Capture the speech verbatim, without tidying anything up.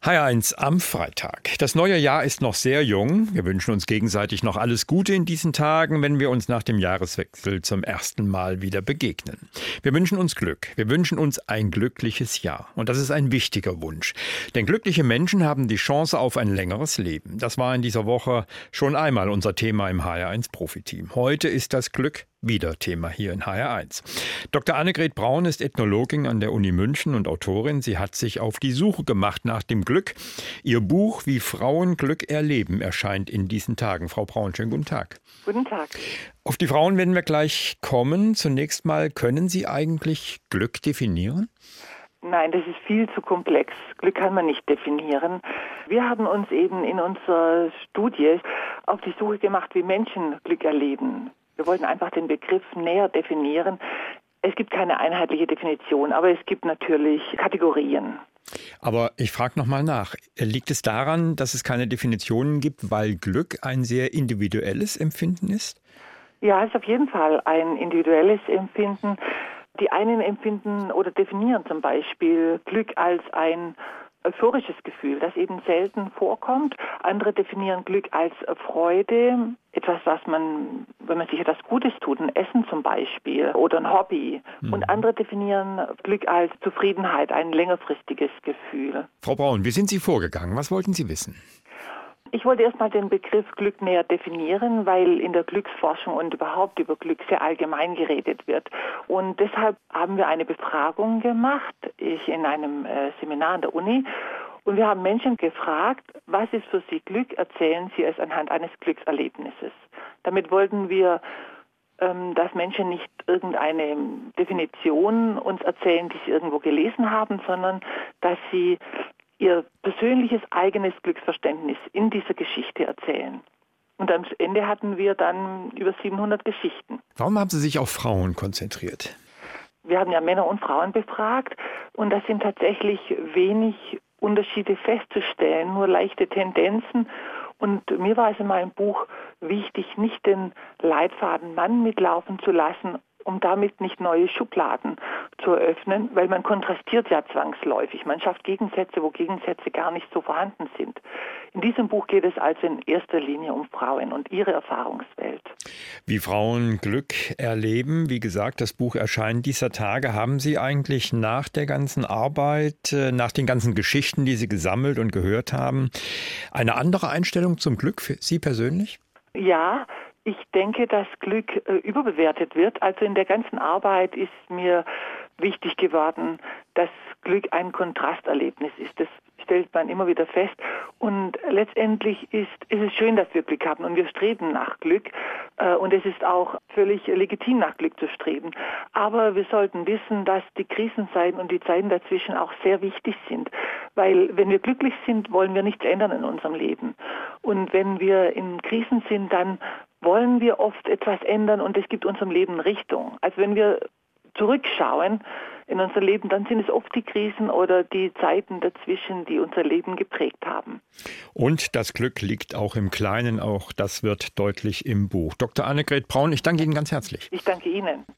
H eins am Freitag. Das neue Jahr ist noch sehr jung. Wir wünschen uns gegenseitig noch alles Gute in diesen Tagen, wenn wir uns nach dem Jahreswechsel zum ersten Mal wieder begegnen. Wir wünschen uns Glück. Wir wünschen uns ein glückliches Jahr. Und das ist ein wichtiger Wunsch. Denn glückliche Menschen haben die Chance auf ein längeres Leben. Das war in dieser Woche schon einmal unser Thema im H eins Profiteam. Heute ist das Glück wieder Thema hier in H eins. Doktor Annegret Braun ist Ethnologin an der Uni München und Autorin. Sie hat sich auf die Suche gemacht nach dem Glück. Ihr Buch Wie Frauen Glück erleben erscheint in diesen Tagen. Frau Braun, schönen guten Tag. Guten Tag. Auf die Frauen werden wir gleich kommen. Zunächst mal, können Sie eigentlich Glück definieren? Nein, das ist viel zu komplex. Glück kann man nicht definieren. Wir haben uns eben in unserer Studie auf die Suche gemacht, wie Menschen Glück erleben. Wir wollten einfach den Begriff näher definieren. Es gibt keine einheitliche Definition, aber es gibt natürlich Kategorien. Aber ich frage nochmal nach. Liegt es daran, dass es keine Definitionen gibt, weil Glück ein sehr individuelles Empfinden ist? Ja, es ist auf jeden Fall ein individuelles Empfinden. Die einen empfinden oder definieren zum Beispiel Glück als ein euphorisches Gefühl, das eben selten vorkommt. Andere definieren Glück als Freude, etwas, was man, wenn man sich etwas Gutes tut, ein Essen zum Beispiel oder ein Hobby. Mhm. Und andere definieren Glück als Zufriedenheit, ein längerfristiges Gefühl. Frau Braun, wie sind Sie vorgegangen? Was wollten Sie wissen? Ich wollte erstmal den Begriff Glück näher definieren, weil in der Glücksforschung und überhaupt über Glück sehr allgemein geredet wird. Und deshalb haben wir eine Befragung gemacht, ich in einem äh, Seminar an der Uni. Und wir haben Menschen gefragt, was ist für sie Glück? Erzählen sie es anhand eines Glückserlebnisses. Damit wollten wir, ähm, dass Menschen nicht irgendeine Definition uns erzählen, die sie irgendwo gelesen haben, sondern dass sie ihr persönliches eigenes Glücksverständnis in dieser Geschichte erzählen. Und am Ende hatten wir dann über siebenhundert Geschichten. Warum haben Sie sich auf Frauen konzentriert? Wir haben ja Männer und Frauen befragt und da sind tatsächlich wenig Unterschiede festzustellen, nur leichte Tendenzen. Und mir war es in meinem Buch wichtig, nicht den Leitfaden Mann mitlaufen zu lassen, um damit nicht neue Schubladen zu eröffnen, weil man kontrastiert ja zwangsläufig. Man schafft Gegensätze, wo Gegensätze gar nicht so vorhanden sind. In diesem Buch geht es also in erster Linie um Frauen und ihre Erfahrungswelt. Wie Frauen Glück erleben, wie gesagt, das Buch erscheint dieser Tage. Haben Sie eigentlich nach der ganzen Arbeit, nach den ganzen Geschichten, die Sie gesammelt und gehört haben, eine andere Einstellung zum Glück für Sie persönlich? Ja, ich denke, dass Glück äh, überbewertet wird. Also in der ganzen Arbeit ist mir wichtig geworden, dass Glück ein Kontrasterlebnis ist. Das stellt man immer wieder fest. Und letztendlich ist, ist es schön, dass wir Glück haben und wir streben nach Glück. Äh, und es ist auch völlig legitim, nach Glück zu streben. Aber wir sollten wissen, dass die Krisenzeiten und die Zeiten dazwischen auch sehr wichtig sind. Weil wenn wir glücklich sind, wollen wir nichts ändern in unserem Leben. Und wenn wir in Krisen sind, dann wollen wir oft etwas ändern und es gibt unserem Leben Richtung. Also wenn wir zurückschauen in unser Leben, dann sind es oft die Krisen oder die Zeiten dazwischen, die unser Leben geprägt haben. Und das Glück liegt auch im Kleinen, auch das wird deutlich im Buch. Doktor Annegret Braun, ich danke Ihnen ganz herzlich. Ich danke Ihnen.